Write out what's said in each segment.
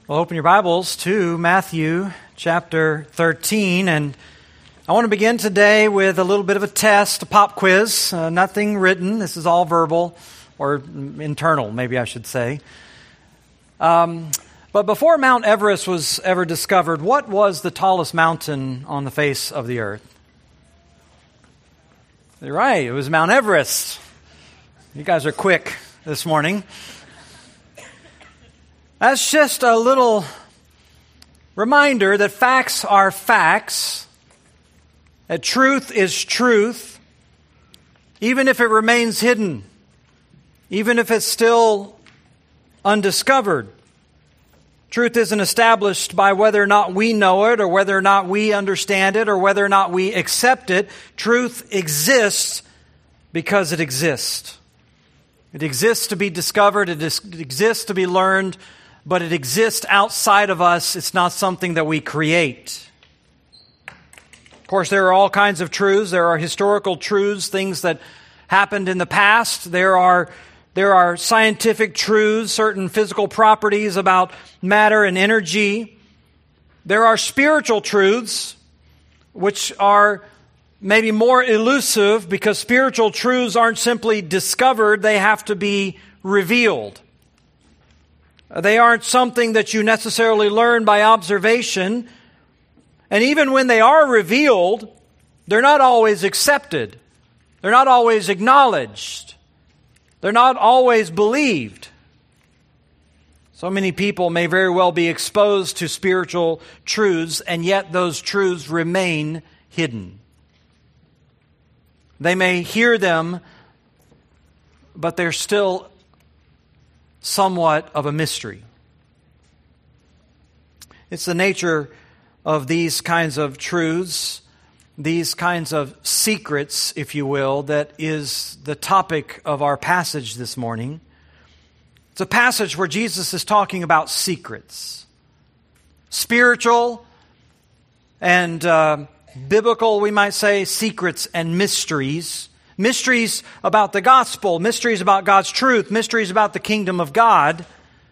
Well, open your Bibles to Matthew chapter 13, and I want to begin today with a little bit of a test, a pop quiz. Nothing written. This is all verbal, or internal, maybe I should say. But before Mount Everest was ever discovered, what was the tallest mountain on the face of the earth? You're right, it was Mount Everest. You guys are quick this morning. That's just a little reminder that facts are facts, that truth is truth, even if it remains hidden, even if it's still undiscovered. Truth isn't established by whether or not we know it, or whether or not we understand it, or whether or not we accept it. Truth exists because it exists. It exists to be discovered, it exists to be learned, but it exists outside of us. It's not something that we create. Of course, there are all kinds of truths. There are historical truths, things that happened in the past. There are scientific truths, certain physical properties about matter and energy. There are spiritual truths, which are maybe more elusive because spiritual truths aren't simply discovered, they have to be revealed. They aren't something that you necessarily learn by observation. And even when they are revealed, they're not always accepted. They're not always acknowledged. They're not always believed. So many people may very well be exposed to spiritual truths, and yet those truths remain hidden. They may hear them, but they're still somewhat of a mystery. It's the nature of these kinds of truths, these kinds of secrets, if you will, that is the topic of our passage this morning. It's a passage where Jesus is talking about secrets. Spiritual and biblical, we might say, secrets and mysteries. Mysteries about the gospel, mysteries about God's truth, mysteries about the kingdom of God.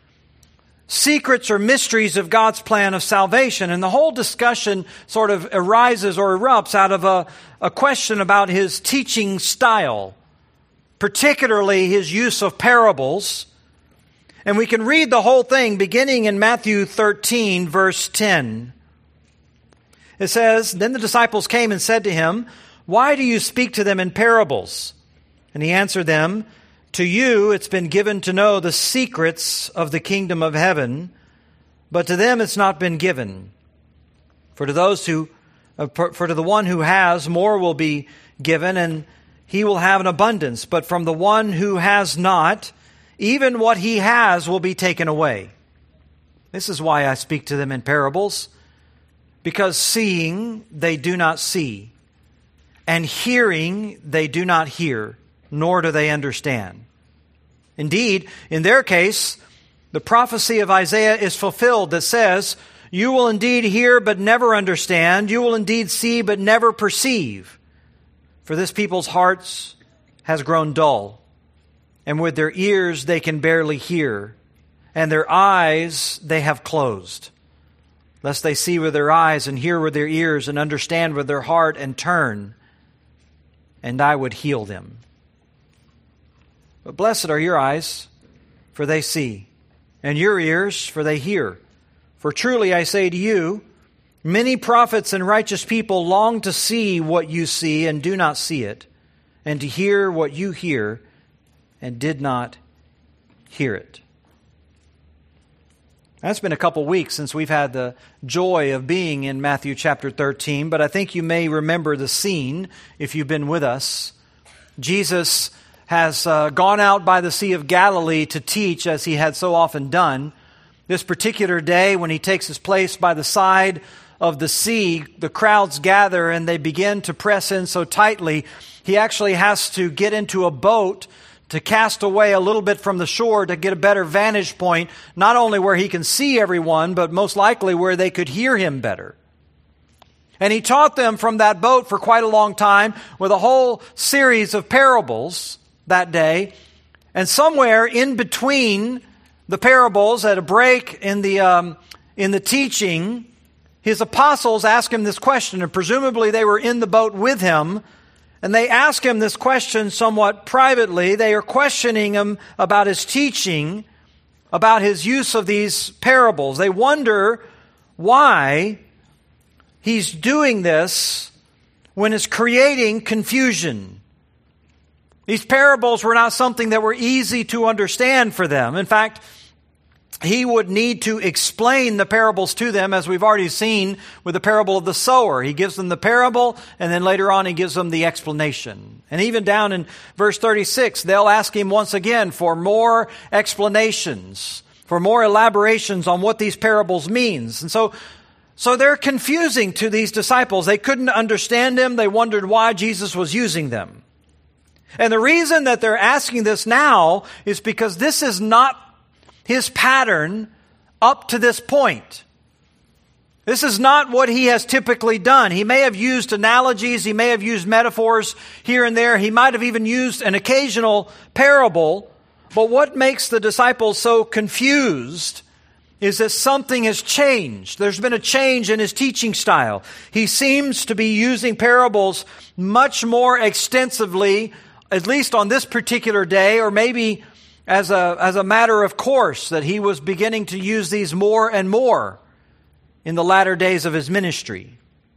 Secrets or mysteries of God's plan of salvation. And the whole discussion sort of arises or erupts out of a question about his teaching style, particularly his use of parables. And we can read the whole thing beginning in Matthew 13, verse 10. It says, "Then the disciples came and said to him, 'Why do you speak to them in parables?' And he answered them, 'To you it's been given to know the secrets of the kingdom of heaven, but to them it's not been given. For to the one who has, more will be given, and he will have an abundance. But from the one who has not, even what he has will be taken away. This is why I speak to them in parables, because seeing they do not see, and hearing they do not hear, nor do they understand. Indeed, in their case, the prophecy of Isaiah is fulfilled that says, you will indeed hear but never understand, you will indeed see but never perceive. For this people's hearts has grown dull, and with their ears they can barely hear, and their eyes they have closed, lest they see with their eyes and hear with their ears and understand with their heart and turn, and I would heal them. But blessed are your eyes, for they see, and your ears, for they hear. For truly I say to you, many prophets and righteous people long to see what you see and do not see it, and to hear what you hear and did not hear it.'" It's been a couple weeks since we've had the joy of being in Matthew chapter 13, but I think you may remember the scene if you've been with us. Jesus has gone out by the Sea of Galilee to teach, as he had so often done. This particular day, when he takes his place by the side of the sea, the crowds gather and they begin to press in so tightly, he actually has to get into a boat to cast away a little bit from the shore to get a better vantage point, not only where he can see everyone, but most likely where they could hear him better. And he taught them from that boat for quite a long time with a whole series of parables that day. And somewhere in between the parables, at a break in the teaching, his apostles ask him this question, and presumably they were in the boat with him, and they ask him this question somewhat privately. They are questioning him about his teaching, about his use of these parables. They wonder why he's doing this when it's creating confusion. These parables were not something that were easy to understand for them. In fact, he would need to explain the parables to them, as we've already seen with the parable of the sower. He gives them the parable, and then later on he gives them the explanation. And even down in verse 36, they'll ask him once again for more explanations, for more elaborations on what these parables means. And so they're confusing to these disciples. They couldn't understand him. They wondered why Jesus was using them. And the reason that they're asking this now is because this is not his pattern up to this point. This is not what he has typically done. He may have used analogies. He may have used metaphors here and there. He might have even used an occasional parable. But what makes the disciples so confused is that something has changed. There's been a change in his teaching style. He seems to be using parables much more extensively, at least on this particular day, or maybe as a matter of course, that he was beginning to use these more and more in the latter days of his ministry.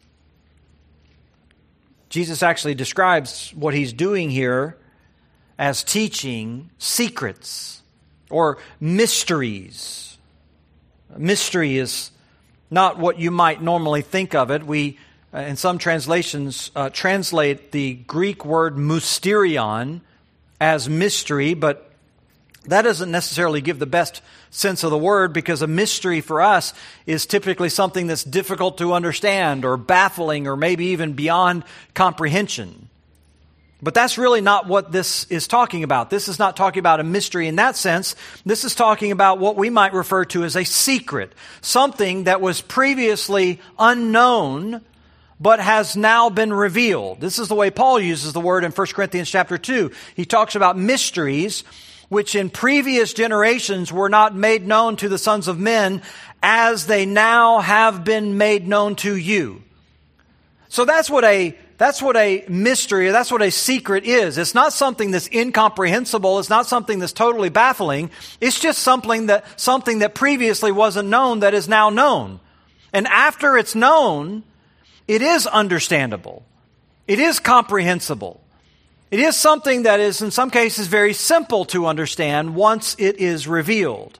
Jesus actually describes what he's doing here as teaching secrets or mysteries. A mystery is not what you might normally think of it. We, in some translations, translate the Greek word mysterion as mystery, but that doesn't necessarily give the best sense of the word, because a mystery for us is typically something that's difficult to understand or baffling or maybe even beyond comprehension. But that's really not what this is talking about. This is not talking about a mystery in that sense. This is talking about what we might refer to as a secret, something that was previously unknown but has now been revealed. This is the way Paul uses the word in 1 Corinthians chapter 2. He talks about mysteries which in previous generations were not made known to the sons of men, as they now have been made known to you. So that's what a mystery, that's what a secret is. It's not something that's incomprehensible. It's not something that's totally baffling. It's just something that previously wasn't known that is now known. And after it's known, it is understandable. It is comprehensible. It is something that is, in some cases, very simple to understand once it is revealed.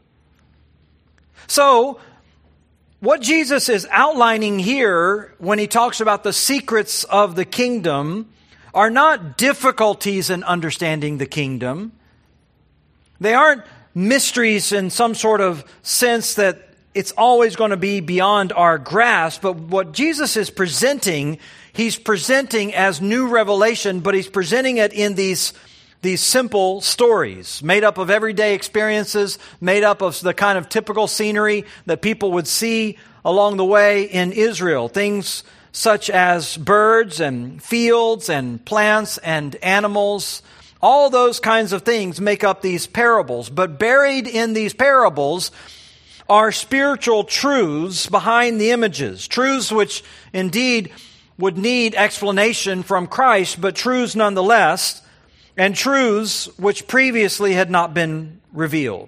So, what Jesus is outlining here when he talks about the secrets of the kingdom are not difficulties in understanding the kingdom. They aren't mysteries in some sort of sense that it's always going to be beyond our grasp. But what Jesus is presenting, he's presenting as new revelation, but he's presenting it in these simple stories made up of everyday experiences, made up of the kind of typical scenery that people would see along the way in Israel. Things such as birds and fields and plants and animals. All those kinds of things make up these parables. But buried in these parables are spiritual truths behind the images. Truths which indeed would need explanation from Christ, but truths nonetheless, and truths which previously had not been revealed.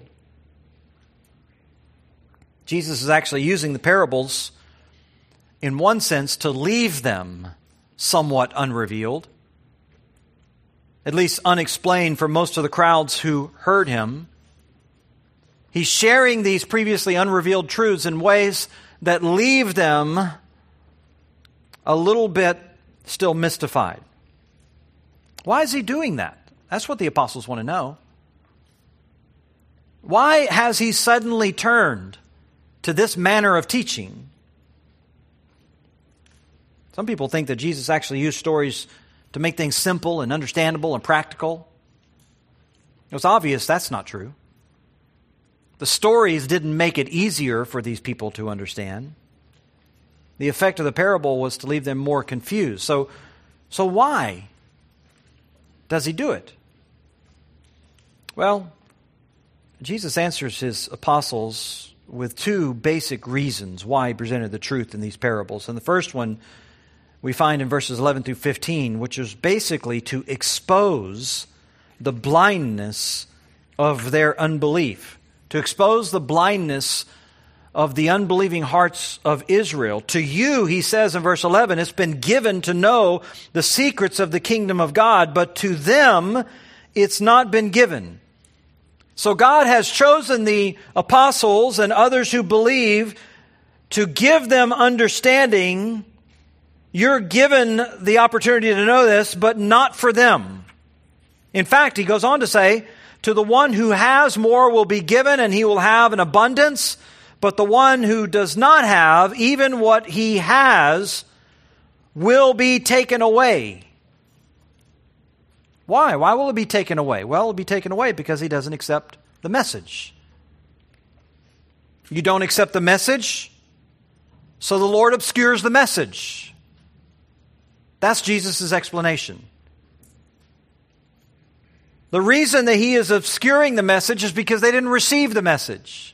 Jesus is actually using the parables, in one sense, to leave them somewhat unrevealed, at least unexplained for most of the crowds who heard him. He's sharing these previously unrevealed truths in ways that leave them a little bit still mystified. Why is he doing that? That's what the apostles want to know. Why has he suddenly turned to this manner of teaching? Some people think that Jesus actually used stories to make things simple and understandable and practical. It's obvious that's not true. The stories didn't make it easier for these people to understand. The effect of the parable was to leave them more confused. So why does he do it? Well, Jesus answers his apostles with two basic reasons why he presented the truth in these parables. And the first one we find in verses 11 through 15, which is basically to expose the blindness of their unbelief, to expose the blindness of the unbelieving hearts of Israel. To you, he says in verse 11, it's been given to know the secrets of the kingdom of God, but to them it's not been given. So God has chosen the apostles and others who believe to give them understanding. You're given the opportunity to know this, but not for them. In fact, he goes on to say, to the one who has more will be given, and he will have an abundance. But the one who does not have, even what he has, will be taken away. Why? Why will it be taken away? Well, it will be taken away because he doesn't accept the message. You don't accept the message, so the Lord obscures the message. That's Jesus' explanation. The reason that he is obscuring the message is because they didn't receive the message.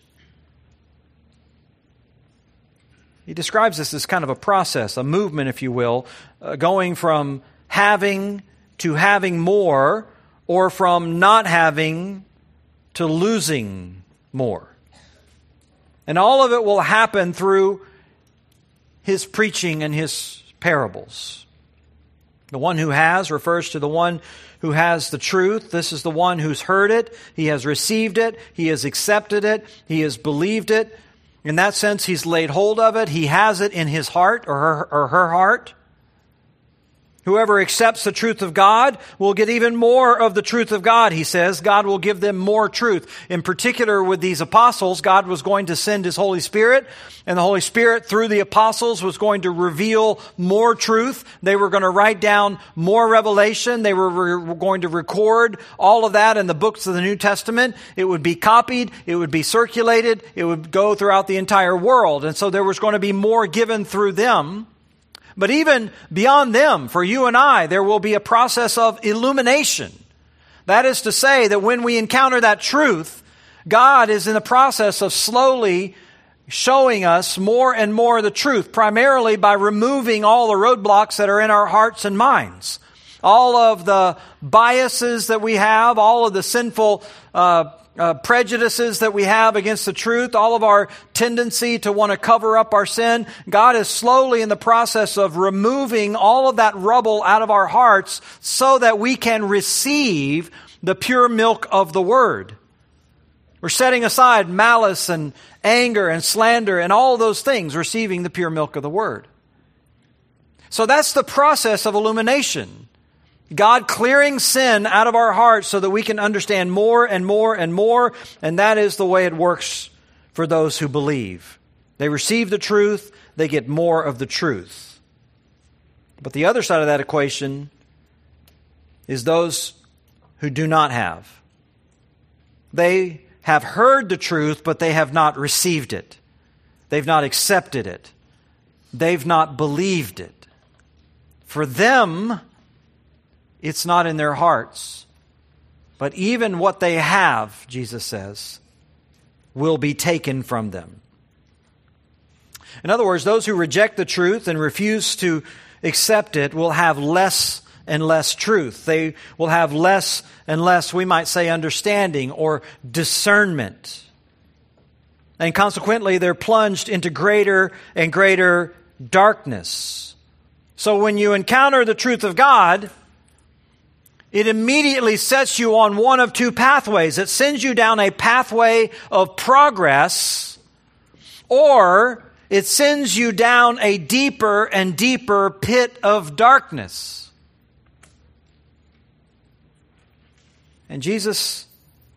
He describes this as kind of a process, a movement, if you will, going from having to having more, or from not having to losing more. And all of it will happen through his preaching and his parables. The one who has refers to the one who has the truth. This is the one who's heard it. He has received it. He has accepted it. He has believed it. In that sense, he's laid hold of it. He has it in his heart or her heart. Whoever accepts the truth of God will get even more of the truth of God, he says. God will give them more truth. In particular, with these apostles, God was going to send his Holy Spirit, and the Holy Spirit, through the apostles, was going to reveal more truth. They were going to write down more revelation. They were going to record all of that in the books of the New Testament. It would be copied. It would be circulated. It would go throughout the entire world. And so there was going to be more given through them. But even beyond them, for you and I, there will be a process of illumination. That is to say that when we encounter that truth, God is in the process of slowly showing us more and more of the truth, primarily by removing all the roadblocks that are in our hearts and minds. All of the biases that we have, all of the sinful prejudices that we have against the truth, all of our tendency to want to cover up our sin. God is slowly in the process of removing all of that rubble out of our hearts so that we can receive the pure milk of the Word. We're setting aside malice and anger and slander and all those things, receiving the pure milk of the Word. So that's the process of illumination. God clearing sin out of our hearts so that we can understand more and more and more. And that is the way it works for those who believe. They receive the truth, they get more of the truth. But the other side of that equation is those who do not have. They have heard the truth, but they have not received it. They've not accepted it. They've not believed it. For them, it's not in their hearts. But even what they have, Jesus says, will be taken from them. In other words, those who reject the truth and refuse to accept it will have less and less truth. They will have less and less, we might say, understanding or discernment. And consequently, they're plunged into greater and greater darkness. So when you encounter the truth of God, it immediately sets you on one of two pathways. It sends you down a pathway of progress, or it sends you down a deeper and deeper pit of darkness. And Jesus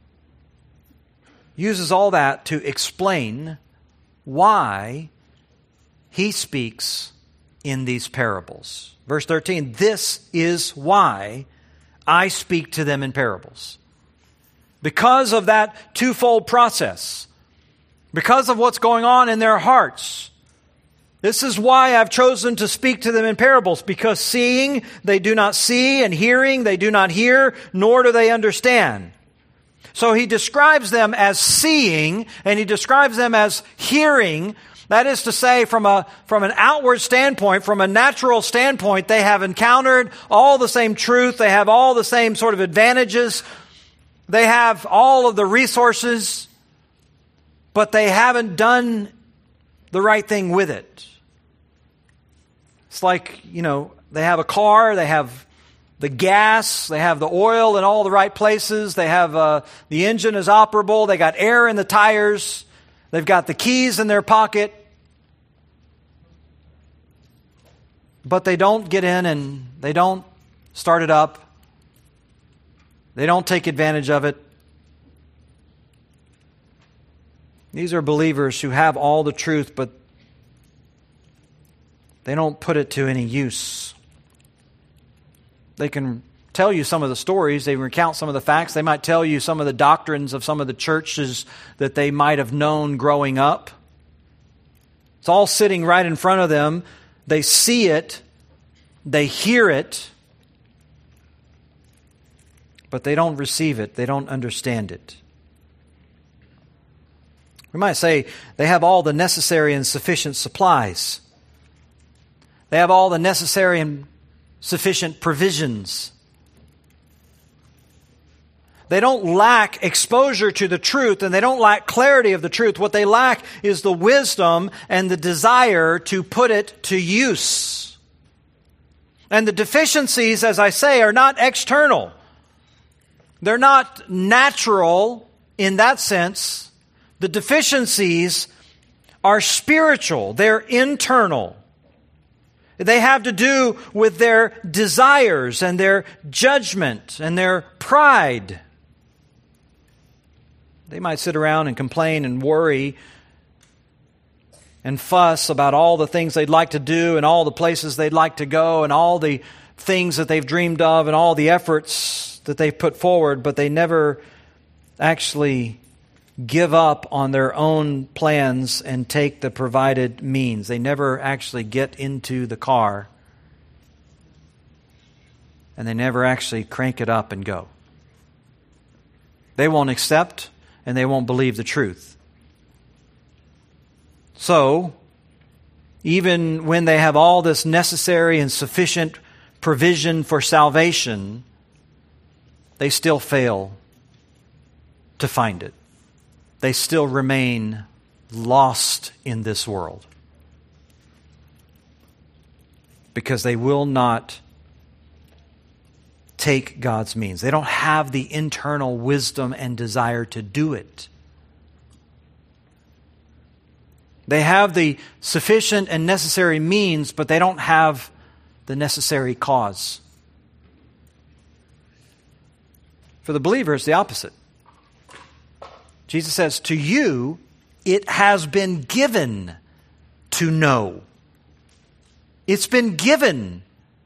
uses all that to explain why he speaks in these parables. Verse 13, this is why I speak to them in parables. Because of that twofold process, because of what's going on in their hearts, this is why I've chosen to speak to them in parables, because seeing they do not see, and hearing they do not hear, nor do they understand. So he describes them as seeing, and he describes them as hearing. That is to say, from an outward standpoint, from a natural standpoint, they have encountered all the same truth. They have all the same sort of advantages. They have all of the resources, but they haven't done the right thing with it. It's like, they have a car, they have the gas, they have the oil in all the right places, they have the engine is operable, they got air in the tires, they've got the keys in their pocket, but they don't get in and they don't start it up. They don't take advantage of it. These are believers who have all the truth, but they don't put it to any use. They can tell you some of the stories. They recount some of the facts. They might tell you some of the doctrines of some of the churches that they might have known growing up. It's all sitting right in front of them. They see it. They hear it. But they don't receive it. They don't understand it. We might say they have all the necessary and sufficient supplies. They have all the necessary and sufficient provisions. They don't lack exposure to the truth, and they don't lack clarity of the truth. What they lack is the wisdom and the desire to put it to use. And the deficiencies, as I say, are not external. They're not natural in that sense. The deficiencies are spiritual. They're internal. They have to do with their desires and their judgment and their pride. They might sit around and complain and worry and fuss about all the things they'd like to do and all the places they'd like to go and all the things that they've dreamed of and all the efforts that they've put forward, but they never actually give up on their own plans and take the provided means. They never actually get into the car, and they never actually crank it up and go. They won't accept and they won't believe the truth. So, even when they have all this necessary and sufficient provision for salvation, they still fail to find it. They still remain lost in this world because they will not take God's means. They don't have the internal wisdom and desire to do it. They have the sufficient and necessary means, but they don't have the necessary cause. For the believer, it's the opposite. Jesus says, to you, it has been given to know. It's been given.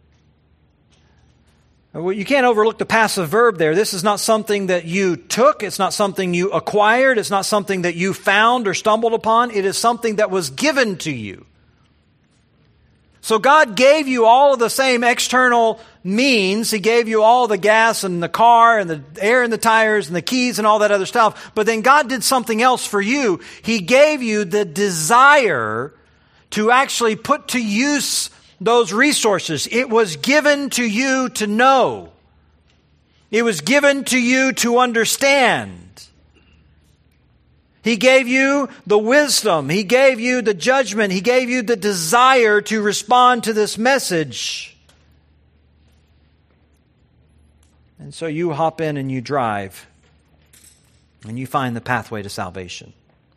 Well, you can't overlook the passive verb there. This is not something that you took. It's not something you acquired. It's not something that you found or stumbled upon. It is something that was given to you. So God gave you all of the same external means. He gave you all the gas and the car and the air in the tires and the keys and all that other stuff. But then God did something else for you. He gave you the desire to actually put to use those resources. It was given to you to know. It was given to you to understand. He gave you the wisdom. He gave you the judgment. He gave you the desire to respond to this message. And so you hop in and you drive. And you find the pathway to salvation.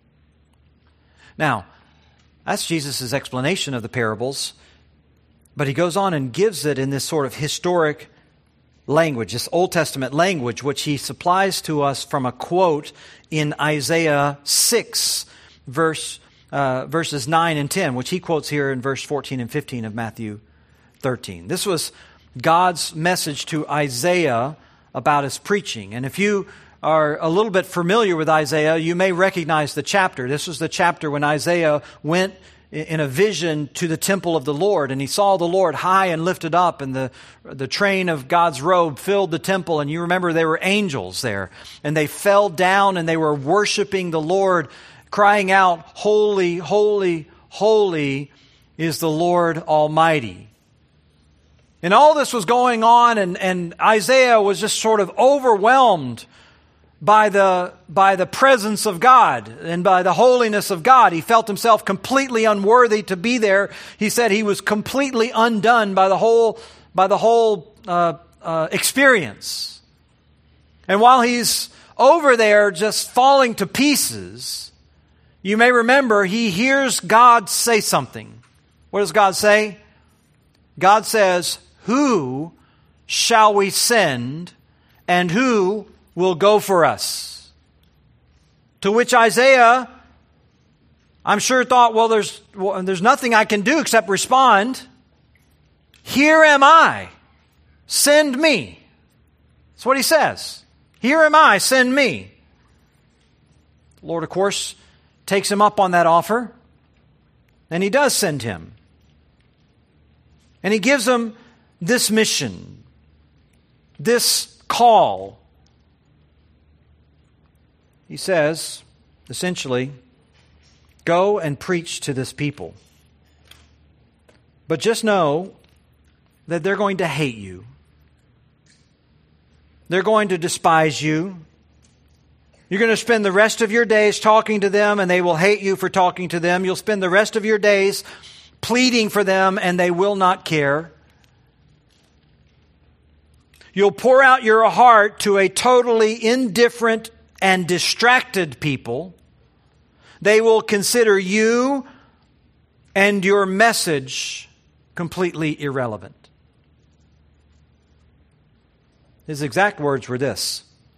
Now, that's Jesus' explanation of the parables. But he goes on and gives it in this sort of historic language, this Old Testament language, which he supplies to us from a quote in Isaiah 6, verses 9 and 10, which he quotes here in verse 14 and 15 of Matthew 13. This was God's message to Isaiah about his preaching. And if you are a little bit familiar with Isaiah, you may recognize the chapter. This was the chapter when Isaiah went in a vision to the temple of the Lord, and he saw the Lord high and lifted up, and the train of God's robe filled the temple. And you remember there were angels there, and they fell down and they were worshiping the Lord, crying out, "Holy, holy, holy is the Lord Almighty." And all this was going on, and Isaiah was just sort of overwhelmed by the presence of God and by the holiness of God. He felt himself completely unworthy to be there. He said he was completely undone by the whole experience. And while he's over there just falling to pieces, you may remember he hears God say something. What does God say? God says, "Who shall we send, and who will go for us?" To which Isaiah, I'm sure, thought, well, there's nothing I can do except respond. "Here am I, send me." That's what he says. "Here am I, send me." The Lord, of course, takes him up on that offer, and he does send him. And he gives him this mission, this call. He says, essentially, go and preach to this people. But just know that they're going to hate you. They're going to despise you. You're going to spend the rest of your days talking to them, and they will hate you for talking to them. You'll spend the rest of your days pleading for them, and they will not care. You'll pour out your heart to a totally indifferent and distracted people. They will consider you and your message completely irrelevant. His exact words were this: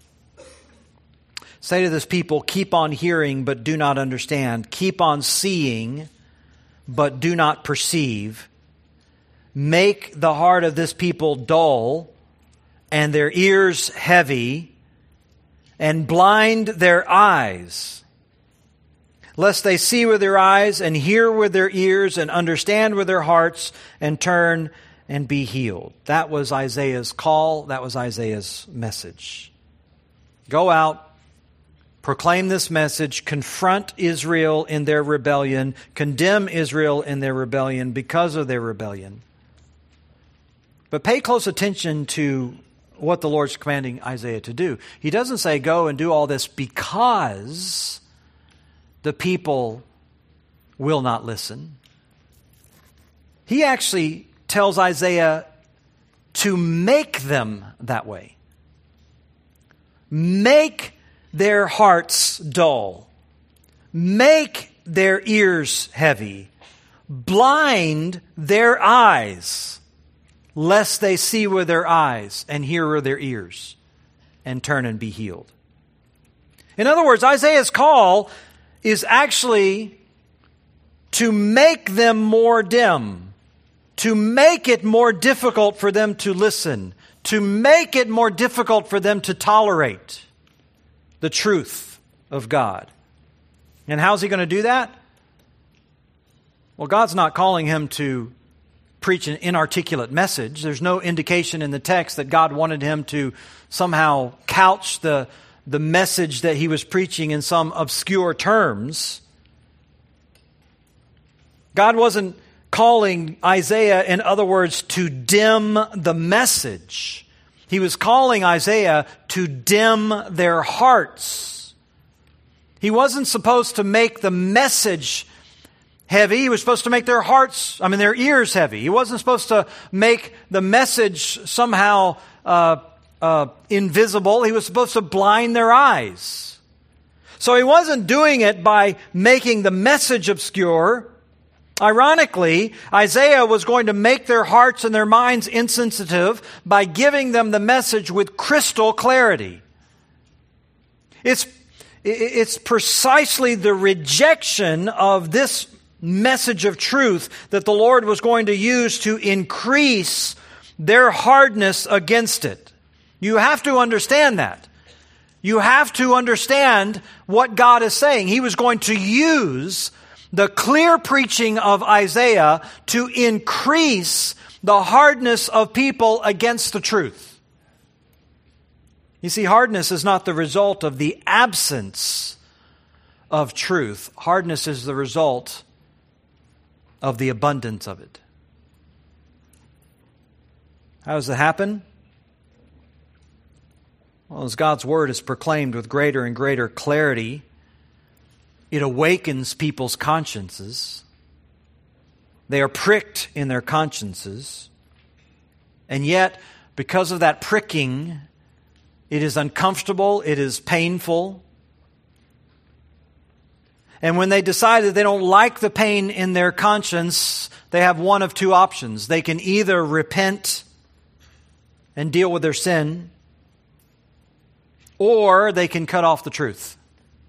say to this people, keep on hearing but do not understand. Keep on seeing but do not perceive. Make the heart of this people dull and their ears heavy, and blind their eyes, lest they see with their eyes and hear with their ears and understand with their hearts and turn and be healed. That was Isaiah's call. That was Isaiah's message. Go out, proclaim this message, confront Israel in their rebellion, condemn Israel in their rebellion because of their rebellion. But pay close attention to what the Lord's commanding Isaiah to do. He doesn't say go and do all this because the people will not listen. He actually tells Isaiah to make them that way. Make their hearts dull. Make their ears heavy. Blind their eyes, lest they see with their eyes and hear with their ears and turn and be healed. In other words, Isaiah's call is actually to make them more dim, to make it more difficult for them to listen, to make it more difficult for them to tolerate the truth of God. And how's he going to do that? Well, God's not calling him to preach an inarticulate message. There's no indication in the text that God wanted him to somehow couch the message that he was preaching in some obscure terms. God wasn't calling Isaiah, in other words, to dim the message. He was calling Isaiah to dim their hearts. He wasn't supposed to make the message heavy. He was supposed to make their ears heavy. He wasn't supposed to make the message somehow invisible. He was supposed to blind their eyes. So he wasn't doing it by making the message obscure. Ironically, Isaiah was going to make their hearts and their minds insensitive by giving them the message with crystal clarity. It's precisely the rejection of this message of truth that the Lord was going to use to increase their hardness against it. You have to understand that. You have to understand what God is saying. He was going to use the clear preaching of Isaiah to increase the hardness of people against the truth. You see, hardness is not the result of the absence of truth. Hardness is the result of the abundance of it. How does it happen? Well, as God's Word is proclaimed with greater and greater clarity, it awakens people's consciences. They are pricked in their consciences. And yet, because of that pricking, it is uncomfortable, it is painful. And when they decide that they don't like the pain in their conscience, they have one of two options. They can either repent and deal with their sin, or they can cut off the truth.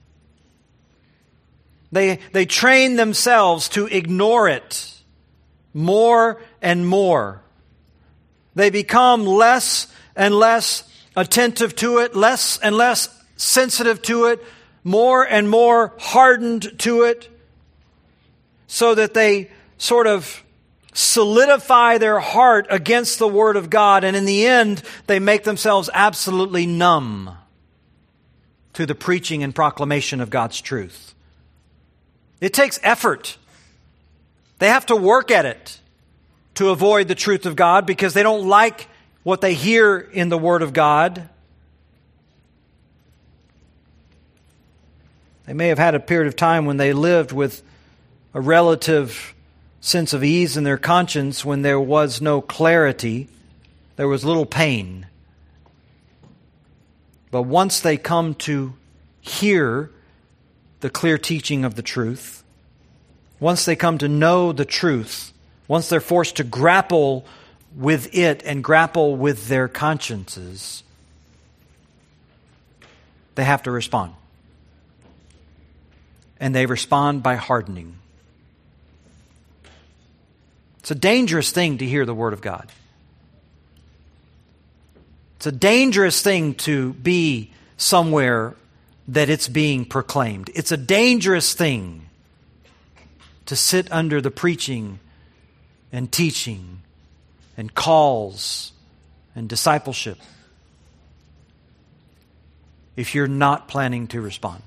They train themselves to ignore it more and more. They become less and less attentive to it, less and less sensitive to it, more and more hardened to it, so that they sort of solidify their heart against the Word of God, and in the end, they make themselves absolutely numb to the preaching and proclamation of God's truth. It takes effort. They have to work at it to avoid the truth of God because they don't like what they hear in the Word of God. They may have had a period of time when they lived with a relative sense of ease in their conscience when there was no clarity. There was little pain. But once they come to hear the clear teaching of the truth, once they come to know the truth, once they're forced to grapple with it and grapple with their consciences, they have to respond. And they respond by hardening. It's a dangerous thing to hear the Word of God. It's a dangerous thing to be somewhere that it's being proclaimed. It's a dangerous thing to sit under the preaching and teaching and calls and discipleship if you're not planning to respond.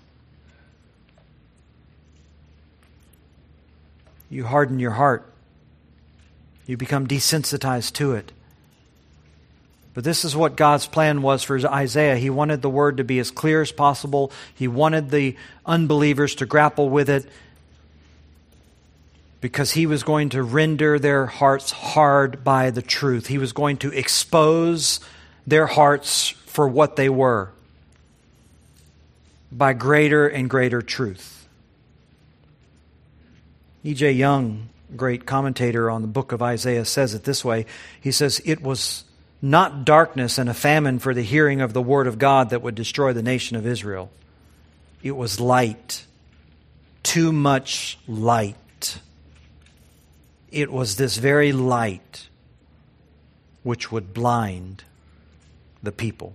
You harden your heart. You become desensitized to it. But this is what God's plan was for Isaiah. He wanted the Word to be as clear as possible. He wanted the unbelievers to grapple with it because He was going to render their hearts hard by the truth. He was going to expose their hearts for what they were by greater and greater truth. E.J. Young, great commentator on the book of Isaiah, says it this way. He says, "It was not darkness and a famine for the hearing of the Word of God that would destroy the nation of Israel. It was light, too much light. It was this very light which would blind the people."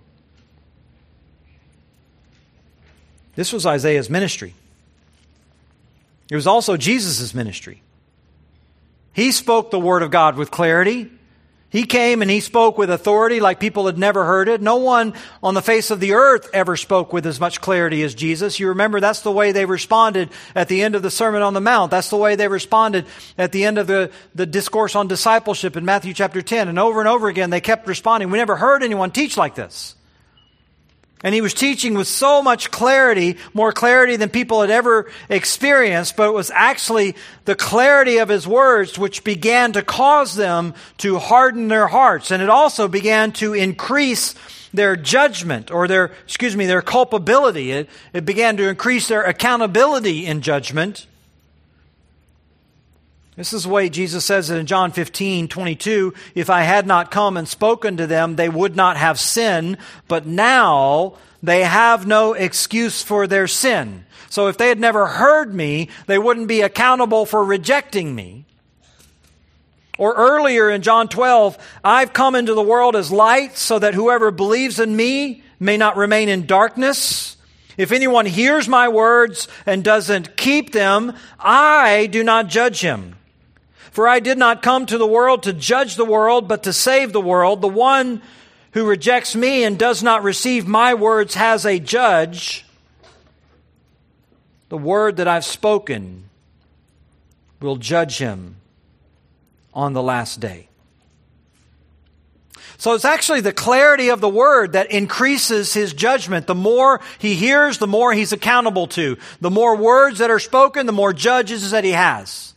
This was Isaiah's ministry. It was also Jesus' ministry. He spoke the Word of God with clarity. He came and He spoke with authority like people had never heard it. No one on the face of the earth ever spoke with as much clarity as Jesus. You remember that's the way they responded at the end of the Sermon on the Mount. That's the way they responded at the end of the discourse on discipleship in Matthew chapter 10. And over again they kept responding. We never heard anyone teach like this. And He was teaching with so much clarity, more clarity than people had ever experienced, but it was actually the clarity of His words which began to cause them to harden their hearts. And it also began to increase their judgment or their culpability. It began to increase their accountability in judgment. This is the way Jesus says it in John 15:22. "If I had not come and spoken to them, they would not have sin, but now they have no excuse for their sin." So if they had never heard me, they wouldn't be accountable for rejecting me. Or earlier in John 12, "I've come into the world as light so that whoever believes in me may not remain in darkness." If anyone hears my words and doesn't keep them, I do not judge him. For I did not come to the world to judge the world, but to save the world. The one who rejects me and does not receive my words has a judge. The word that I've spoken will judge him on the last day. So it's actually the clarity of the word that increases his judgment. The more he hears, the more he's accountable to. The more words that are spoken, the more judges that he has.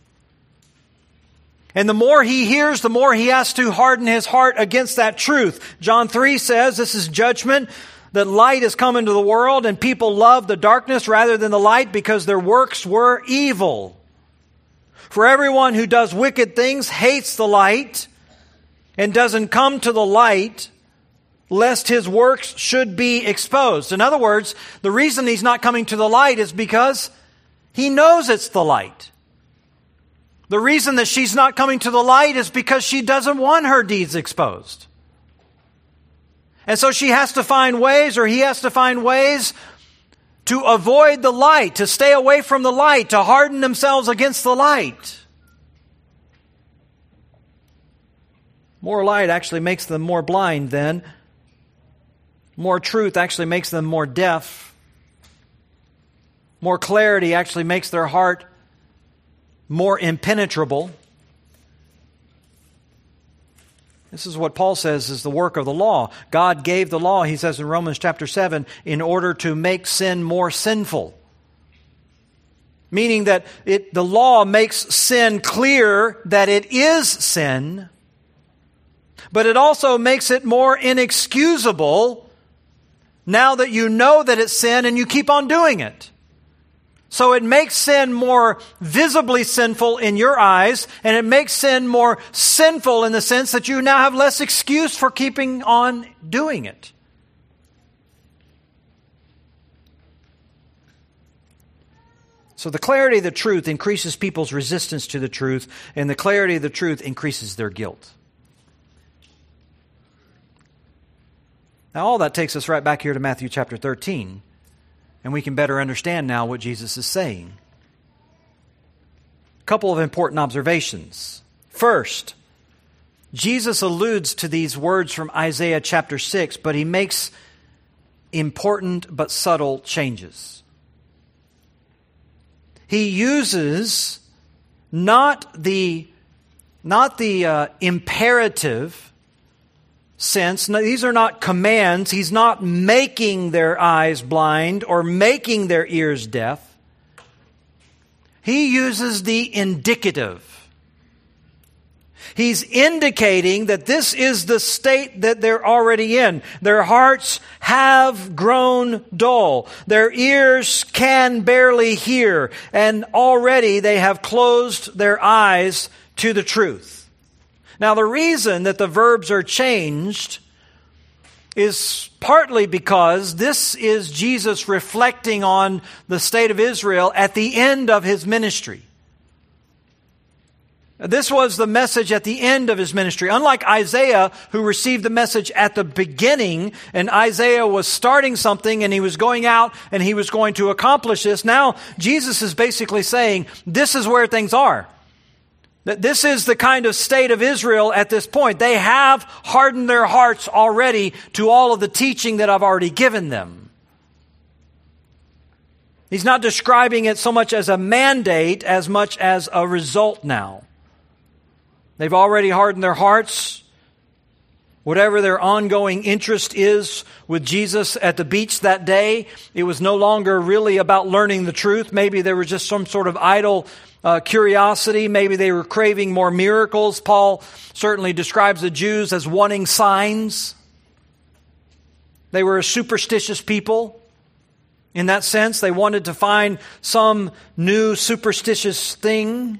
And the more he hears, the more he has to harden his heart against that truth. John 3 says, this is judgment, that light has come into the world and people love the darkness rather than the light because their works were evil. For everyone who does wicked things hates the light and doesn't come to the light, lest his works should be exposed. In other words, the reason he's not coming to the light is because he knows it's the light. The reason that she's not coming to the light is because she doesn't want her deeds exposed. And so she has to find ways, or he has to find ways to avoid the light, to stay away from the light, to harden themselves against the light. More light actually makes them more blind then. More truth actually makes them more deaf. More clarity actually makes their heart more impenetrable. This is what Paul says is the work of the law. God gave the law, he says in Romans chapter 7, in order to make sin more sinful. Meaning that the law makes sin clear that it is sin, but it also makes it more inexcusable now that you know that it's sin and you keep on doing it. So it makes sin more visibly sinful in your eyes, and it makes sin more sinful in the sense that you now have less excuse for keeping on doing it. So the clarity of the truth increases people's resistance to the truth, and the clarity of the truth increases their guilt. Now all that takes us right back here to Matthew chapter 13. And we can better understand now what Jesus is saying. A couple of important observations. First, Jesus alludes to these words from Isaiah chapter 6, but he makes important but subtle changes. He uses not the imperative sense. These are not commands. He's not making their eyes blind or making their ears deaf. He uses the indicative. He's indicating that this is the state that they're already in. Their hearts have grown dull. Their ears can barely hear. And already they have closed their eyes to the truth. Now, the reason that the verbs are changed is partly because this is Jesus reflecting on the state of Israel at the end of his ministry. This was the message at the end of his ministry. Unlike Isaiah, who received the message at the beginning, and Isaiah was starting something and he was going out and he was going to accomplish this, now Jesus is basically saying, this is where things are. That this is the kind of state of Israel at this point. They have hardened their hearts already to all of the teaching that I've already given them. He's not describing it so much as a mandate as much as a result now. They've already hardened their hearts. Whatever their ongoing interest is with Jesus at the beach that day, it was no longer really about learning the truth. Maybe there was just some sort of idle curiosity. Maybe they were craving more miracles. Paul certainly describes the Jews as wanting signs. They were a superstitious people. In that sense, they wanted to find some new superstitious thing.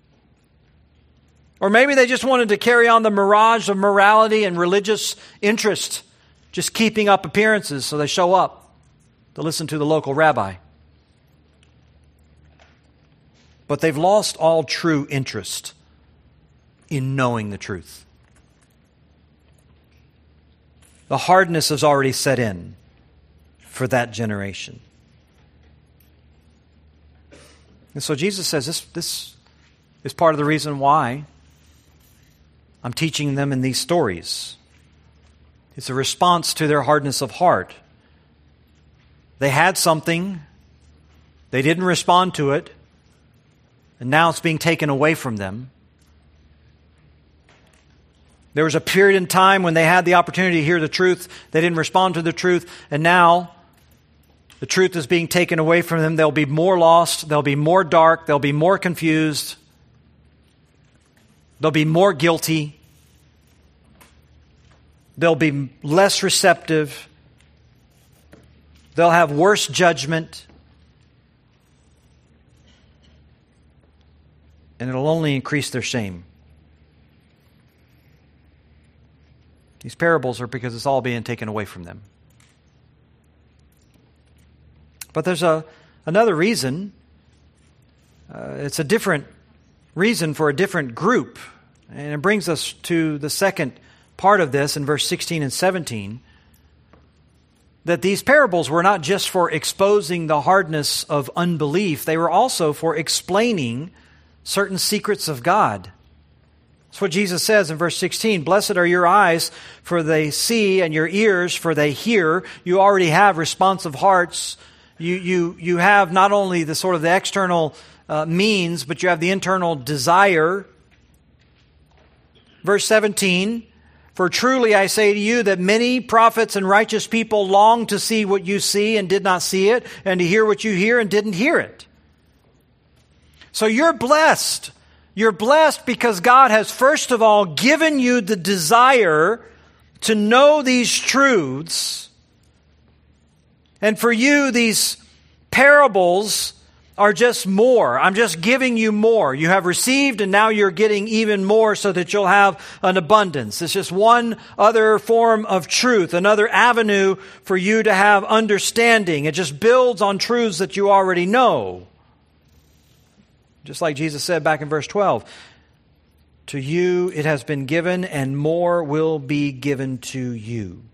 Or maybe they just wanted to carry on the mirage of morality and religious interest, just keeping up appearances so they show up to listen to the local rabbi. But they've lost all true interest in knowing the truth. The hardness has already set in. for that generation. And so Jesus says this is part of the reason why I'm teaching them in these stories. It's a response to their hardness of heart. They had something, they didn't respond to it, and now it's being taken away from them. There was a period in time when they had the opportunity to hear the truth. They didn't respond to the truth. And now the truth is being taken away from them. They'll be more lost. They'll be more dark. They'll be more confused. They'll be more guilty. They'll be less receptive. They'll have worse judgment. And it'll only increase their shame. These parables are because it's all being taken away from them. But there's another reason. It's a different reason for a different group. And it brings us to the second part of this in verse 16 and 17. That these parables were not just for exposing the hardness of unbelief. They were also for explaining certain secrets of God. That's what Jesus says in verse 16. Blessed are your eyes, for they see, and your ears, for they hear. You already have responsive hearts. You have not only the sort of the external means, but you have the internal desire. Verse 17. For truly I say to you that many prophets and righteous people long to see what you see and did not see it, and to hear what you hear and didn't hear it. So you're blessed. You're blessed because God has first of all given you the desire to know these truths. And for you, these parables are just more. I'm just giving you more. You have received and now you're getting even more so that you'll have an abundance. It's just one other form of truth, another avenue for you to have understanding. It just builds on truths that you already know. Just like Jesus said back in verse 12, to you it has been given and more will be given to you.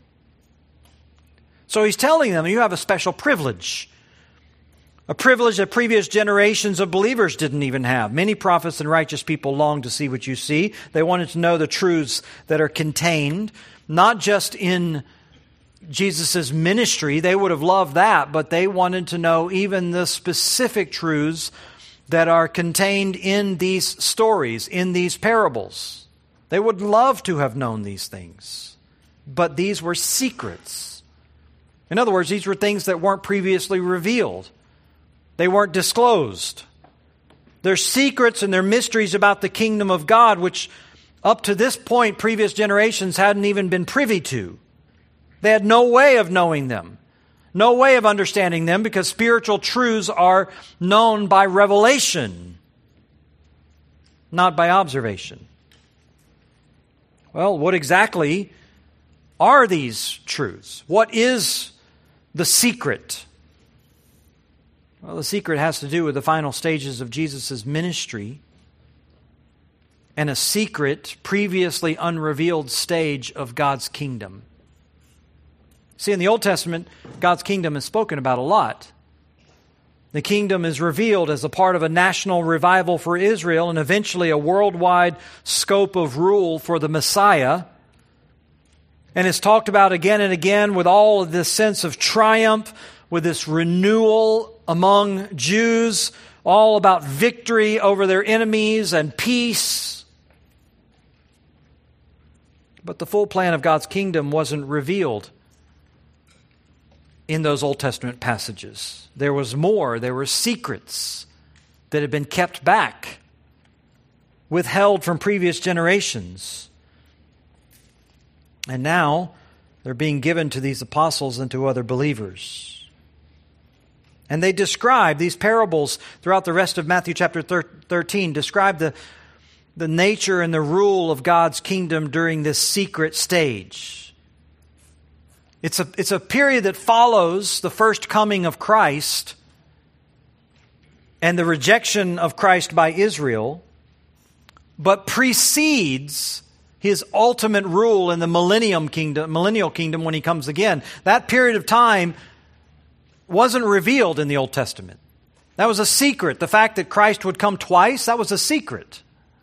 So he's telling them you have a special privilege. A privilege that previous generations of believers didn't even have. Many prophets and righteous people longed to see what you see. They wanted to know the truths that are contained, not just in Jesus' ministry. They would have loved that, but they wanted to know even the specific truths that are contained in these stories, in these parables. They would love to have known these things, but these were secrets. In other words, these were things that weren't previously revealed. They weren't disclosed. They're secrets and they're mysteries about the kingdom of God, which up to this point, previous generations hadn't even been privy to. They had no way of knowing them. No way of understanding them because spiritual truths are known by revelation, not by observation. Well, what exactly are these truths? What is the secret? Well, the secret has to do with the final stages of Jesus' ministry and a secret, previously unrevealed stage of God's kingdom. See, in the Old Testament, God's kingdom is spoken about a lot. The kingdom is revealed as a part of a national revival for Israel and eventually a worldwide scope of rule for the Messiah. And it's talked about again and again with all of this sense of triumph, with this renewal among Jews, all about victory over their enemies and peace. But the full plan of God's kingdom wasn't revealed in those Old Testament passages. There was more. There were secrets that had been kept back, withheld from previous generations. And now they're being given to these apostles and to other believers. And they describe, these parables throughout the rest of Matthew chapter 13, describe the nature and the rule of God's kingdom during this secret stage. It's a period that follows the first coming of Christ and the rejection of Christ by Israel, but precedes His ultimate rule in the millennial kingdom when He comes again. That period of time wasn't revealed in the Old Testament. That was a secret. The fact that Christ would come twice, that was a secret.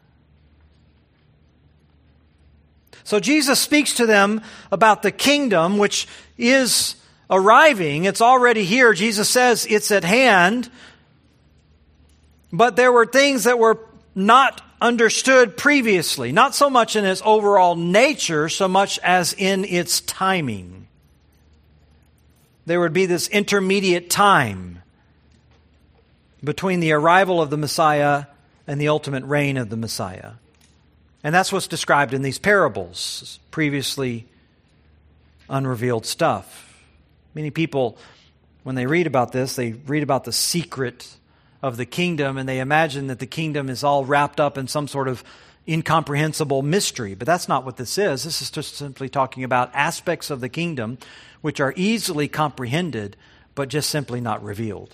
So Jesus speaks to them about the kingdom, which is arriving. It's already here. Jesus says it's at hand. But there were things that were not understood previously, not so much in its overall nature, so much as in its timing. There would be this intermediate time between the arrival of the Messiah and the ultimate reign of the Messiah. And that's what's described in these parables, previously unrevealed stuff. Many people, when they read about this, they read about the secret of the kingdom, and they imagine that the kingdom is all wrapped up in some sort of incomprehensible mystery. But that's not what this is. This is just simply talking about aspects of the kingdom which are easily comprehended, but just simply not revealed.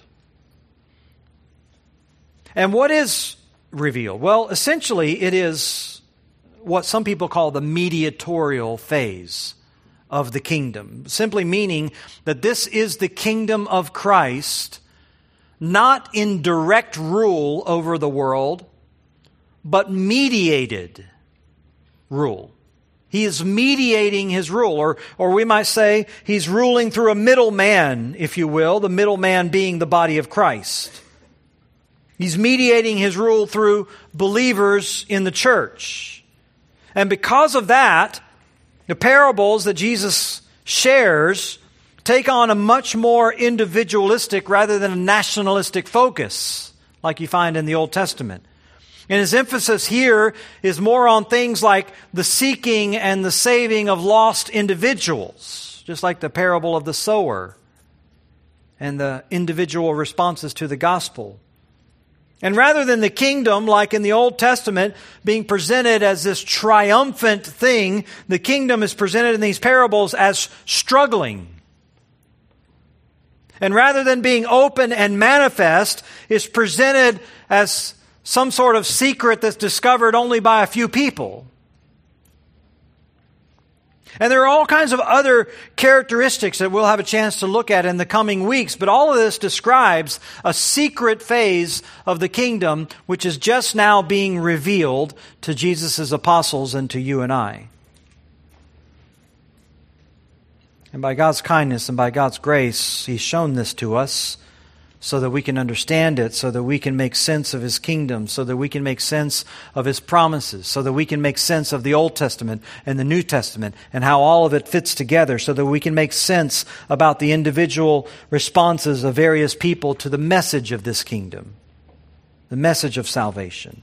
And what is revealed? Well, essentially it is what some people call the mediatorial phase of the kingdom, simply meaning that this is the kingdom of Christ, not in direct rule over the world, but mediated rule. He is mediating his rule, or we might say he's ruling through a middleman, if you will, the middleman being the body of Christ. He's mediating his rule through believers in the church. And because of that, the parables that Jesus shares take on a much more individualistic rather than a nationalistic focus, like you find in the Old Testament. And his emphasis here is more on things like the seeking and the saving of lost individuals, just like the parable of the sower and the individual responses to the gospel. And rather than the kingdom, like in the Old Testament, being presented as this triumphant thing, the kingdom is presented in these parables as struggling. And rather than being open and manifest, it's presented as some sort of secret that's discovered only by a few people. And there are all kinds of other characteristics that we'll have a chance to look at in the coming weeks, but all of this describes a secret phase of the kingdom which is just now being revealed to Jesus' apostles and to you and I. And by God's kindness and by God's grace, He's shown this to us so that we can understand it, so that we can make sense of His kingdom, so that we can make sense of His promises, so that we can make sense of the Old Testament and the New Testament and how all of it fits together, so that we can make sense about the individual responses of various people to the message of this kingdom, the message of salvation.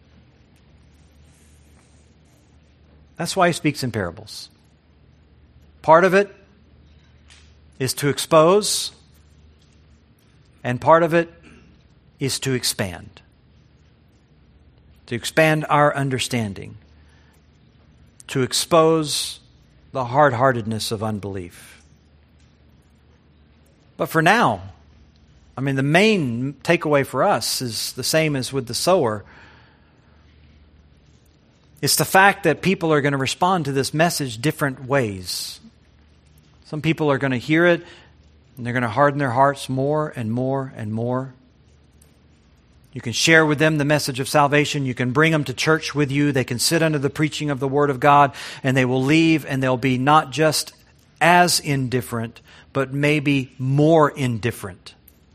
That's why He speaks in parables. Part of it is to expose, and part of it is to expand our understanding, to expose the hard-heartedness of unbelief. But for now, the main takeaway for us is the same as with the sower. It's the fact that people are going to respond to this message different ways. Some people are going to hear it, and they're going to harden their hearts more and more and more. You can share with them the message of salvation. You can bring them to church with you. They can sit under the preaching of the Word of God, and they will leave, and they'll be not just as indifferent, but maybe more indifferent.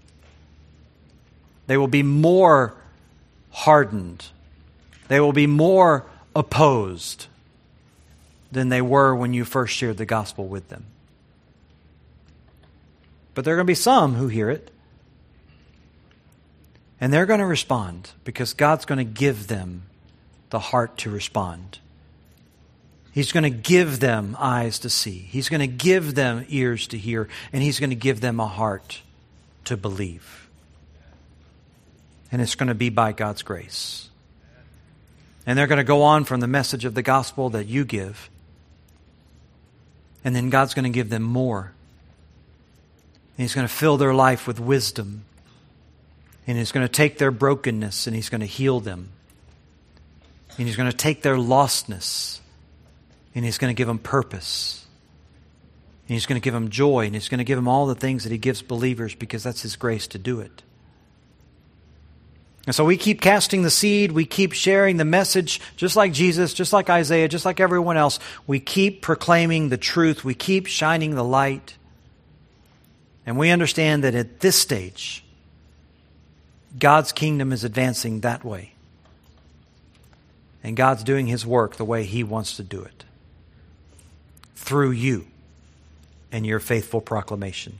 They will be more hardened. They will be more opposed than they were when you first shared the gospel with them. But there are going to be some who hear it, and they're going to respond because God's going to give them the heart to respond. He's going to give them eyes to see. He's going to give them ears to hear, and He's going to give them a heart to believe. And it's going to be by God's grace. And they're going to go on from the message of the gospel that you give, and then God's going to give them more. And He's going to fill their life with wisdom. And He's going to take their brokenness and He's going to heal them. And He's going to take their lostness and He's going to give them purpose. And He's going to give them joy, and He's going to give them all the things that He gives believers because that's His grace to do it. And so we keep casting the seed, we keep sharing the message, just like Jesus, just like Isaiah, just like everyone else. We keep proclaiming the truth, we keep shining the light. And we understand that at this stage, God's kingdom is advancing that way. And God's doing His work the way He wants to do it. Through you and your faithful proclamation.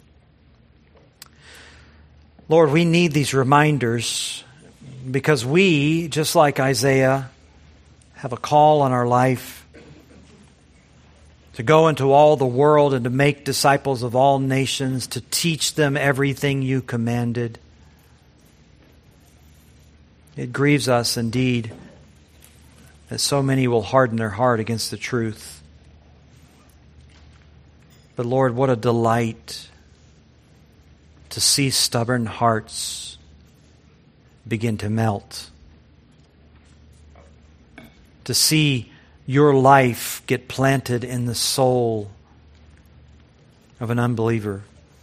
Lord, we need these reminders because we, just like Isaiah, have a call on our life to go into all the world and to make disciples of all nations, to teach them everything you commanded. It grieves us indeed that so many will harden their heart against the truth. But Lord, what a delight to see stubborn hearts begin to melt. To see your life get planted in the soul of an unbeliever.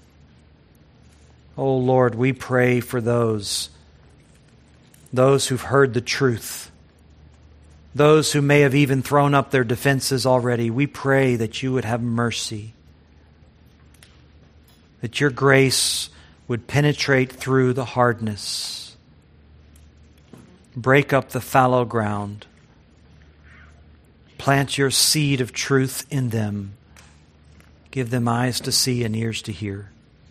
Oh Lord, we pray for those who've heard the truth, those who may have even thrown up their defenses already. We pray that you would have mercy, that your grace would penetrate through the hardness, break up the fallow ground, plant your seed of truth in them, give them eyes to see and ears to hear.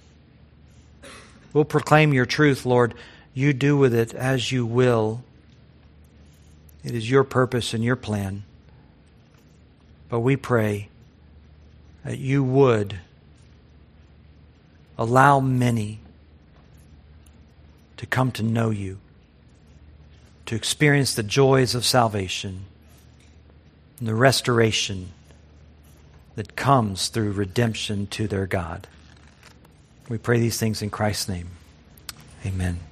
We'll proclaim your truth, Lord. You do with it as you will. It is your purpose and your plan. But we pray that you would allow many to come to know you, to experience the joys of salvation and the restoration that comes through redemption to their God. We pray these things in Christ's name. Amen.